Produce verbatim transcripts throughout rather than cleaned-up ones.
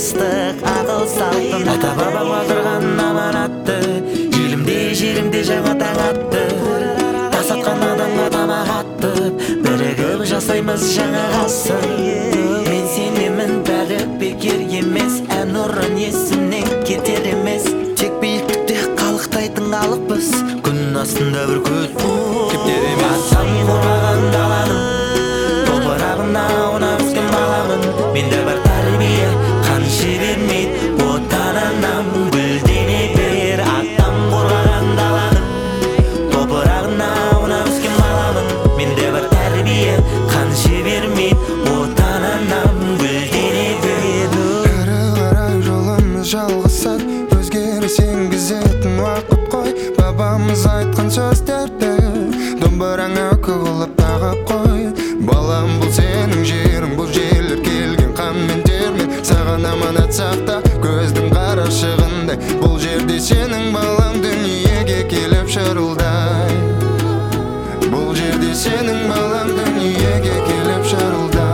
ыстық ақыл салтын ата бабам қалдырған аманатты елімде жерімде жаңа таң атты тас атқан адамға тамақ аттып бірігіп жасаймыз жаңа ғасыр мен сенемін бәрі бекер емес ән ұрын есімнен кетер емес тек биіктікте қалықтайтын халықпыз күн астында бір көл кептер емес атам қорғаған даланың топырағына аунап өскен баламын менде бар тәрбие қан жібермейді отан анам гүлдене бер атам қорғаған даланың топырағына аунап өскен баламын менде бар тәрбие қан жібермейді отан анам гүлдене бер әрі қарай жолымыз жалғасады өзгеріс енгізетін уақыт қой бабамыз айтқан сөздерді домбыраңа қылып тағып қой балам бұл сенің жерің бұл жерлер келген қан мен термен саған аманат сақта көздің қарашығындай бұл жерде сенің балаң дүниеге келіп шырылдай бұл жерде сенің балаң дүниеге келіп шырылдай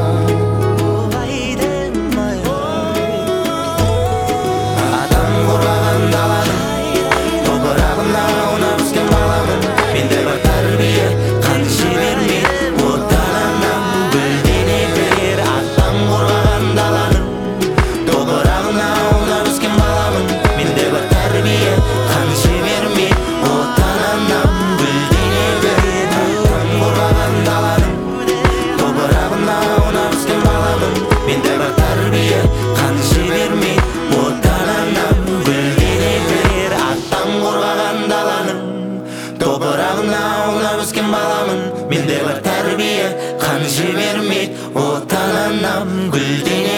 атам қорғаған даланың топырағына аунап өскен баламын менде бар тәрбие қан жібермейді отан анам гүлдене бер атам қорғаған даланың топырағына аунап өскен баламын менде бар тәрбие қан жібермейді отан анам гүлдене бер атам қорғаған даланың топырағына аунап өскен баламын менде бар тәрбие қан жібермейді отан анам гүлдене бер атам қорғаған даланың топырағына аунап өскен баламын менде бар тәрбие қан жібермейді отан анам гүлдене